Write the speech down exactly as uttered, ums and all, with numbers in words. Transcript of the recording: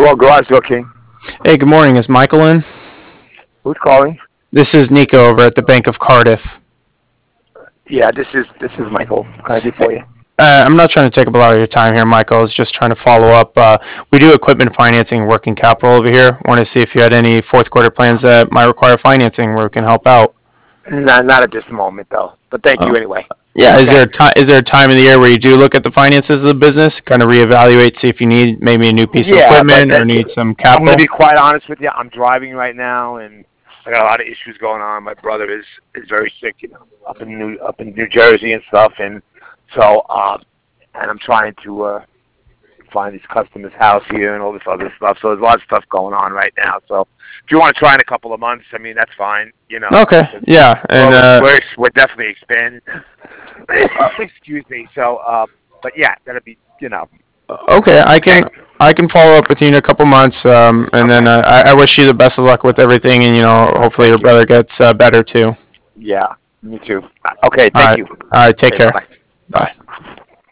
Hello, Garage Door King. Hey, good morning. Is Michael in? Who's calling? This is Nico over at the Bank of Cardiff. Yeah, this is this is Michael. What can I do for you? Uh, I'm not trying to take up a lot of your time here, Michael. I was just trying to follow up. Uh, we do equipment financing and working capital over here. Want to see if you had any fourth quarter plans that might require financing where we can help out. Not not at this moment though. But thank Uh, you anyway. yeah, is Okay. there a time? Is there a time of the year where you do look at the finances of the business, kind of reevaluate, see if you need maybe a new piece of Yeah, but equipment or that, need some I'm going to capital? be quite honest with you. I'm driving right now, and I got a lot of issues going on. My brother is is very sick, you know, up in New up in New Jersey and stuff, and so um, and I'm trying to uh, find this customer's house here and all this other stuff. So there's a lot of stuff going on right now. So if you want to try in a couple of months, I mean that's fine, you know. Okay, yeah, and Well, uh, we're we're definitely expanding. Excuse me. So, uh, but yeah, that'll be, you know. okay, I Okay. can I can follow up with you in a couple months, um, and then Okay. uh, I, I wish you the best of luck with everything, and you know, hopefully your Thank you. brother gets uh, better too. Yeah. Me too. Okay. All Thank right, you. all right, take Okay. Bye care. bye. Bye Bye. bye.